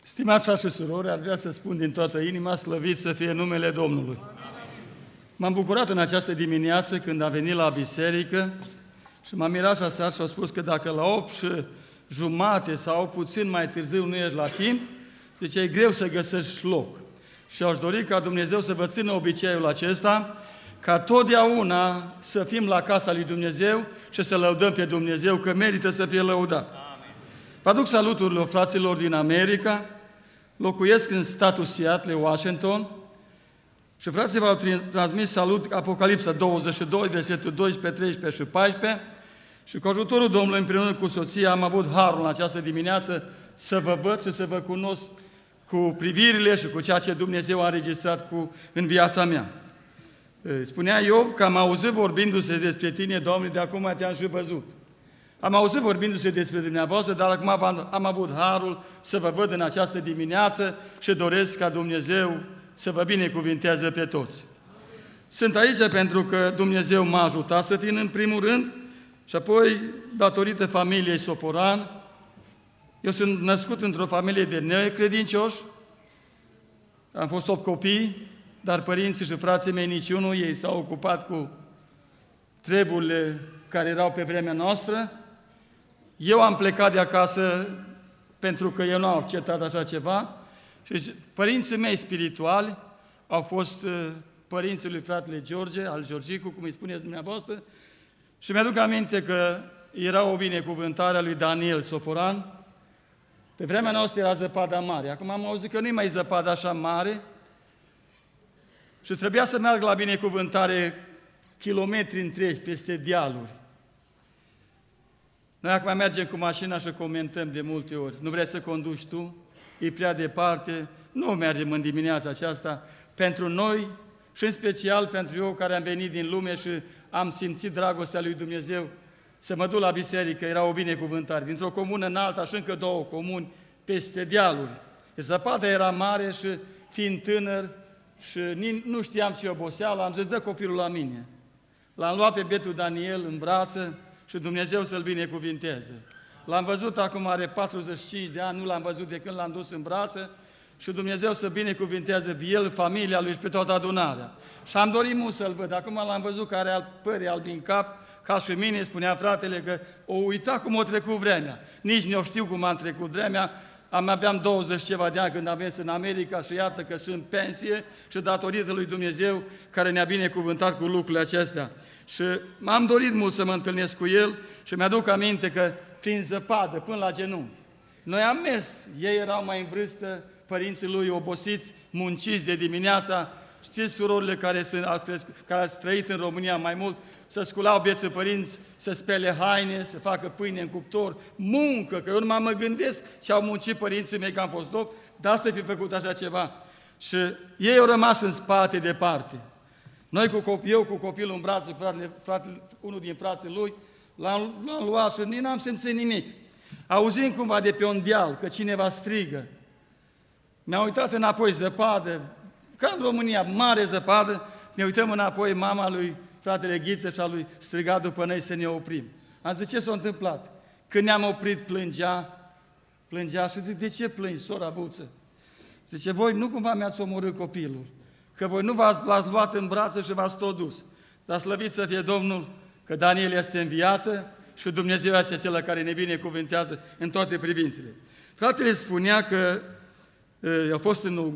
Stimați frați și surori, ar vrea să spun din toată inima, slăvit să fie numele Domnului. M-am bucurat în această dimineață când am venit la biserică și m-am mirat și aseară și au spus că dacă la 8:30 sau puțin mai târziu nu ești la timp, zice, e greu să găsești loc. Și aș dori ca Dumnezeu să vă țină obiceiul acesta, ca totdeauna să fim la casa lui Dumnezeu și să lăudăm pe Dumnezeu, că merită să fie lăudat. Vă aduc saluturile fraților din America, locuiesc în statul Seattle, Washington, și frații v-au transmis salut Apocalipsa 22, versetul 12, 13 și 14, și cu ajutorul Domnului împreună cu soția am avut harul în această dimineață să vă văd și să vă cunosc cu privirile și cu ceea ce Dumnezeu a înregistrat în viața mea. Spunea Iov că am auzit vorbindu-se despre tine, Doamne, de acum te-am și văzut. Am auzit vorbindu-se despre dumneavoastră, dar acum am avut harul să vă văd în această dimineață și doresc ca Dumnezeu să vă binecuvinteze pe toți. Sunt aici pentru că Dumnezeu m-a ajutat să fim în primul rând și apoi, datorită familiei Soporan, eu sunt născut într-o familie de necredincioși, am fost 8 copii, dar părinții și frații mei niciunul, ei s-au ocupat cu treburile care erau pe vremea noastră. Eu am plecat de acasă pentru că eu nu am acceptat așa ceva și părinții mei spirituali au fost părinții lui fratele George, al Georgicu, cum îi spuneți dumneavoastră, și mi-aduc aminte că era o binecuvântare a lui Daniel Soporan. Pe vremea noastră era zăpada mare. Acum am auzit că nu-i mai zăpadă așa mare și trebuia să merg la binecuvântare kilometri întregi peste dealuri. Noi acum mergem cu mașina și comentăm de multe ori. Nu vrei să conduci tu? E prea departe. Nu mergem în dimineața aceasta. Pentru noi și în special pentru eu care am venit din lume și am simțit dragostea lui Dumnezeu, să mă duc la biserică, era o binecuvântare. Dintr-o comună în alta și încă 2 comuni peste dealuri. Zăpada era mare și fiind tânăr și nu știam ce oboseală, am zis, dă copilul la mine. L-am luat pe bietul Daniel în brață și Dumnezeu să-l binecuvinteze. L-am văzut acum, are 45 de ani, nu l-am văzut de când l-am dus în brață și Dumnezeu să binecuvinteze pe el, familia lui și pe toată adunarea. Și am dorit mult să-l văd. Acum l-am văzut că are pări albi în cap, ca și mine, spunea fratele că o uita cum o trecut vremea. Nici nu știu cum am trecut vremea. Aveam 20 ceva de ani când am venit în America și iată că sunt în pensie și datorită lui Dumnezeu care ne-a binecuvântat cu lucrurile acestea. Și m-am dorit mult să mă întâlnesc cu el și mi-aduc aminte că prin zăpadă, până la genunchi. Noi am mers, ei erau mai în vârstă, părinții lui obosiți, munciți de dimineața. Știți surorile care ați trăit în România mai mult, să sculau bieții părinți, să spele haine, să facă pâine în cuptor, muncă, că eu nu mă gândesc ce au muncit părinții mei că am fost loc, dar să fi făcut așa ceva. Și ei au rămas în spate, departe. Eu cu copilul în brațe, unul din frații lui, l-am luat și nici n-am simțit nimic. Auzind cumva de pe un deal că cineva strigă, mi-am uitat înapoi, zăpadă, ca în România, mare zăpadă, ne uităm înapoi, mama lui fratele Ghiță și a lui striga după noi să ne oprim. Am zis, ce s-a întâmplat? Când ne-am oprit, plângea și zic, de ce plângi, sora Vuță? Zice, voi nu cumva mi-ați omorât copilul, că voi nu l-ați luat în brață și v-ați tot dus. Dar slăvit să fie Domnul, că Daniel este în viață și Dumnezeu este acela care ne binecuvântează în toate privințele. Fratele spunea că a fost în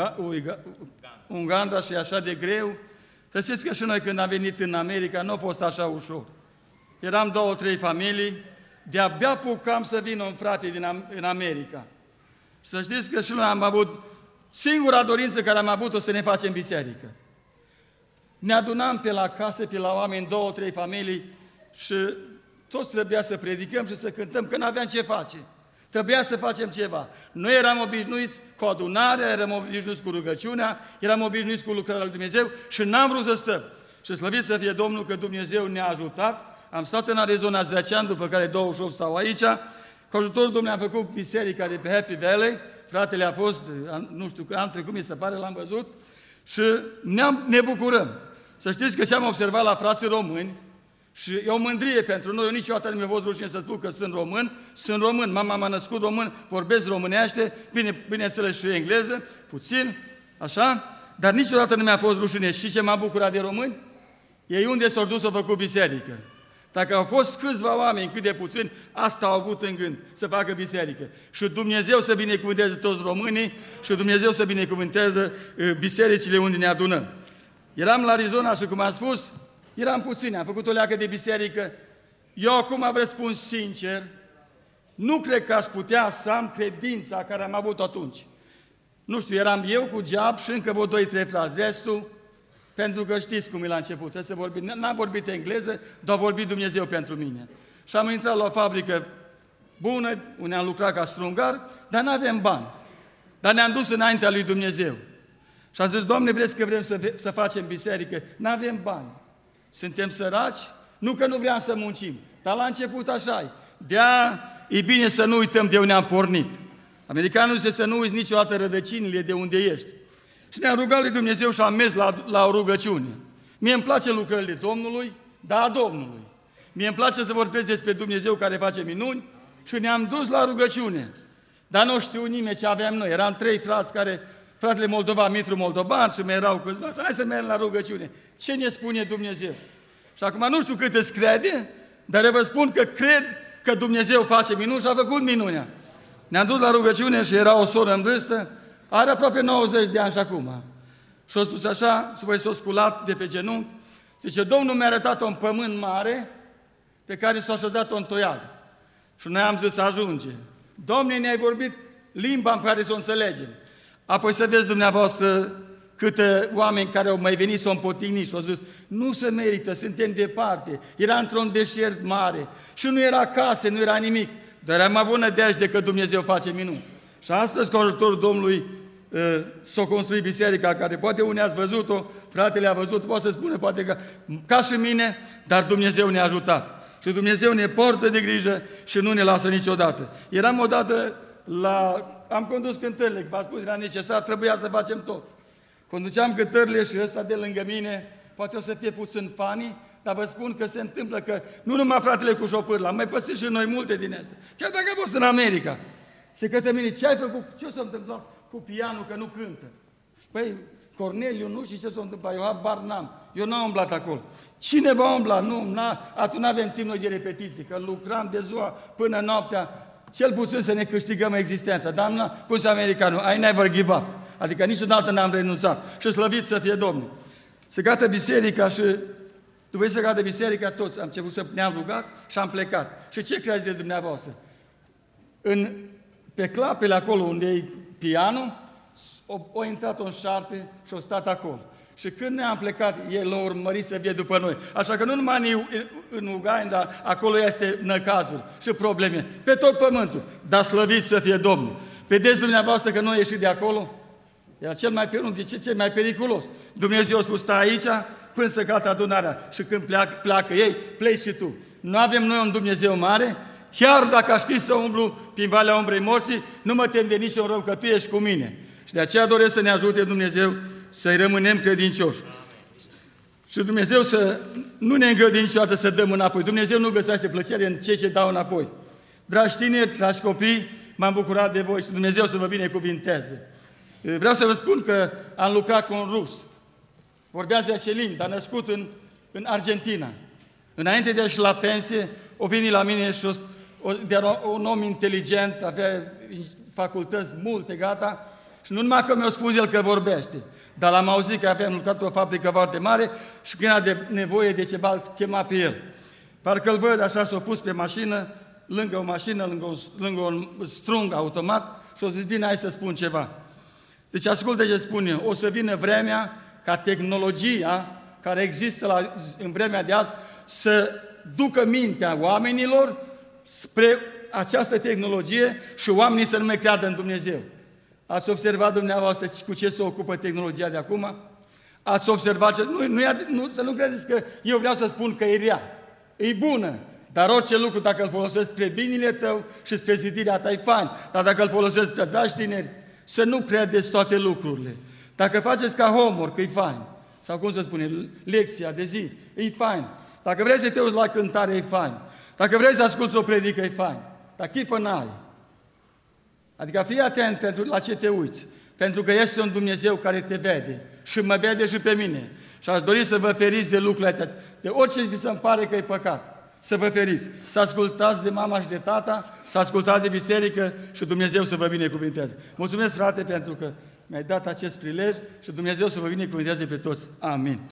Uganda și e așa de greu. Să știți că și noi când am venit în America nu a fost așa ușor. Eram 2-3 familii, de-abia apucam să vină un frate în America. Și să știți că și noi am avut singura dorință care am avut-o să ne facem biserică. Ne adunam pe la case, pe la oameni, 2-3 familii și toți trebuia să predicăm și să cântăm, că n-aveam ce face. Trebuia să facem ceva. Noi eram obișnuiți cu adunarea, eram obișnuiți cu rugăciunea, eram obișnuiți cu lucrarea lui Dumnezeu și n-am vrut să stăm. Și slăvit să fie Domnul că Dumnezeu ne-a ajutat. Am stat în Arizona 10 ani, după care 28 stau aici. Cu ajutorul Domnului am făcut biserica de pe Happy Valley. Fratele a fost, nu știu, an trecut, mi se pare, l-am văzut. Și ne bucurăm. Să știți că ce am observat la frații români, Și e o mândrie pentru noi. Eu niciodată nu mi-a fost rușine să spun că sunt român. Mama m-a născut român, vorbesc românește, bineînțeles și engleză, puțin, așa, dar niciodată nu mi-a fost rușine. Și ce m-a bucurat de români? Ei unde s-au dus, au făcut biserică. Dacă au fost câțiva oameni, cât de puțini, asta au avut în gând, să facă biserică. Și Dumnezeu să binecuvânteze toți românii și Dumnezeu să binecuvânteze bisericile unde ne adunăm. Eram la Arizona și, cum am spus, eram puțini, am făcut o leacă de biserică. Eu acum vă spun sincer, nu cred că aș putea să am credința care am avut atunci. Nu știu, eram eu cu Geab și încă vreo 2-3 frați. Restul, pentru că știți cum e la început, trebuie să vorbim. N-am vorbit engleză, dar a vorbit Dumnezeu pentru mine. Și am intrat la o fabrică bună, unde am lucrat ca strungar, dar n-avem bani. Dar ne-am dus înaintea lui Dumnezeu. Și am zis, Doamne, vreți că vrem să facem biserică? N-avem bani. Suntem săraci? Nu că nu vreau să muncim, dar la început așa-i. De-aia e bine să nu uităm de unde am pornit. Americanul zice să nu uiți niciodată rădăcinile de unde ești. Și ne-am rugat lui Dumnezeu și am mers la o rugăciune. Mie îmi place lucrările Domnului, dar a Domnului. Mie îmi place să vorbesc despre Dumnezeu care face minuni și ne-am dus la rugăciune. Dar nu știu nimeni ce aveam noi. Eram 3 frați care, fratele Moldovan, Mitru Moldovan și mai erau câțiva. Hai să mergem la rugăciune. Ce ne spune Dumnezeu? Și acum nu știu cât îți crede, dar eu vă spun că cred că Dumnezeu face minuni și a făcut minunea. Ne-am dus la rugăciune și era o soră în vârstă, are aproape 90 de ani și acum. Și a spus așa, și s-a sculat de pe genunchi, zice, Domnul mi-a arătat un pământ mare pe care s-a așezat-o în toiagă. Și noi am zis, ajunge. Domne, ne-ai vorbit limba în care să o înțelegem. Apoi să vezi dumneavoastră câte oameni care au mai venit să o împotigni și au zis, nu se merită, suntem departe. Era într-un deșert mare și nu era case, nu era nimic. Dar am avut nădejde că Dumnezeu face minuni. Și astăzi, cu ajutorul Domnului, s-a construit biserica care poate unii ați văzut-o, fratele a văzut, poate să spună, poate că ca și mine, dar Dumnezeu ne-a ajutat. Și Dumnezeu ne poartă de grijă și nu ne lasă niciodată. Eram odată am condus cântările, v-am spus, era necesar, trebuia să facem tot. Conduceam cântările și ăsta de lângă mine, poate o să fie puțin funny, dar vă spun că se întâmplă că nu numai fratele cu șopârla, mai pățim și noi multe din astea. Chiar dacă a fost în America. Se către mine, ce ai făcut? Ce s-a întâmplat cu pianul, că nu cântă? Păi, Corneliu, nu știu ce s-a întâmplat, eu habar n-am. Eu n-am umblat acolo. Cine va umbla? Atunci n-avem timp noi de repetiții, că lucram de ziua până noaptea, cel puțin să ne câștigăm existența. Dar cum se americanul, I never give up. Adică niciodată n-am renunțat. Și slăvit să fie Domnul. Se gata biserica și după ce se gata biserica, toți am început să ne-am rugat și am plecat. Și ce credeți de dumneavoastră? Pe clapele acolo unde e pianul, a intrat un șarpe și a stat acolo. Și când ne-am plecat, el l-a urmărit să vie după noi. Așa că nu numai în Uganda, acolo este năcazul și probleme. Pe tot pământul. Dar slăvit să fie Domnul. Vedeți dumneavoastră că nu a ieșit de acolo? Era cel mai periculos. Dumnezeu a spus, stai aici până să gata adunarea. Și când pleacă ei, pleci și tu. Nu avem noi un Dumnezeu mare? Chiar dacă aș fi să umblu prin valea umbrei morții, nu mă tem de niciun rău, că tu ești cu mine. Și de aceea doresc să ne ajute Dumnezeu să-i rămânem credincioși. Și Dumnezeu să nu ne îngăduie niciodată să dăm înapoi. Dumnezeu nu găsește plăcere în cei ce dau înapoi. Dragi tineri, dragi copii, m-am bucurat de voi și Dumnezeu să vă binecuvinteze. Vreau să vă spun că am lucrat cu un rus. Vorbea 10 limbi, dar născut în Argentina. Înainte de a-și la pensie, o venit la mine și era un om inteligent, avea facultăți multe, gata, și nu numai că mi-a spus el că vorbește, dar l-am auzit că aveam lucrat o fabrică foarte mare și când era nevoie de ceva, îl chema pe el. Parcă îl văd așa, s-a pus pe mașină, lângă o mașină, lângă un strung automat și o zis, vine, hai să spun ceva. Deci ascultă ce spune, o să vină vremea ca tehnologia care există în vremea de azi să ducă mintea oamenilor spre această tehnologie și oamenii să nu mai creadă în Dumnezeu. Ați observat dumneavoastră cu ce se ocupă tehnologia de acum? Ați observat ce... Să nu credeți că eu vreau să spun că e rea. E bună. Dar orice lucru, dacă îl folosesc spre binele tău și spre zidirea ta, e fain. Dar dacă îl folosesc spre dragi tineri, să nu credeți toate lucrurile. Dacă faceți ca homework, e fain. Sau cum să spune, lecția de zi, e fain. Dacă vrei să te uiți la cântare, e fain. Dacă vrei să asculți o predică, e fain. Dar chipă n-ai. Adică fii atent la ce te uiți. Pentru că este un Dumnezeu care te vede. Și mă vede și pe mine. Și aș dori să vă feriți de lucrurile astea. De orice vi se pare că e păcat. Să vă feriți. Să ascultați de mama și de tata. Să ascultați de biserică. Și Dumnezeu să vă binecuvinteze. Mulțumesc, frate, pentru că mi-ai dat acest prilej. Și Dumnezeu să vă binecuvinteze pe toți. Amin.